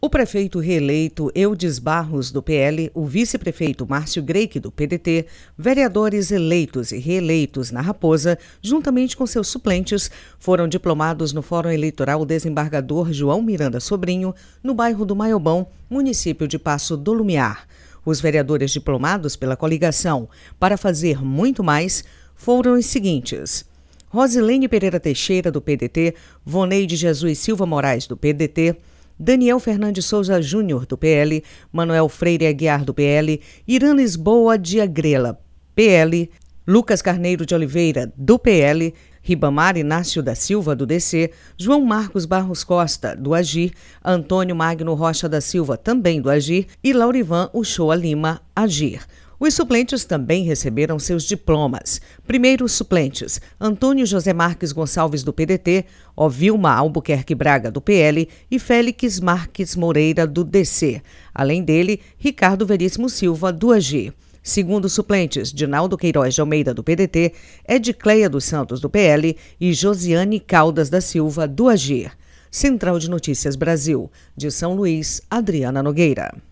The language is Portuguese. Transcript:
O prefeito reeleito Eudes Barros, do PL, o vice-prefeito Márcio Greik, do PDT, vereadores eleitos e reeleitos na Raposa, juntamente com seus suplentes, foram diplomados no Fórum Eleitoral Desembargador João Miranda Sobrinho, no bairro do Maiobão, município de Passo do Lumiar. Os vereadores diplomados pela coligação para fazer muito mais foram os seguintes: Rosilene Pereira Teixeira, do PDT, Voneide Jesus Silva Moraes, do PDT, Daniel Fernandes Souza Júnior, do PL, Manuel Freire Aguiar, do PL, Irã Lisboa de Agrela, PL, Lucas Carneiro de Oliveira, do PL, Ribamar Inácio da Silva, do DC, João Marcos Barros Costa, do Agir, Antônio Magno Rocha da Silva, também do Agir, e Laurivan Uchoa Lima, Agir. Os suplentes também receberam seus diplomas. Primeiros suplentes: Antônio José Marques Gonçalves, do PDT, Ovilma Albuquerque Braga, do PL, e Félix Marques Moreira, do DC. Além dele, Ricardo Veríssimo Silva, do AG. Segundo suplentes: Dinaldo Queiroz de Almeida, do PDT, Edicleia dos Santos, do PL, e Josiane Caldas da Silva, do AG. Central de Notícias Brasil. De São Luís, Adriana Nogueira.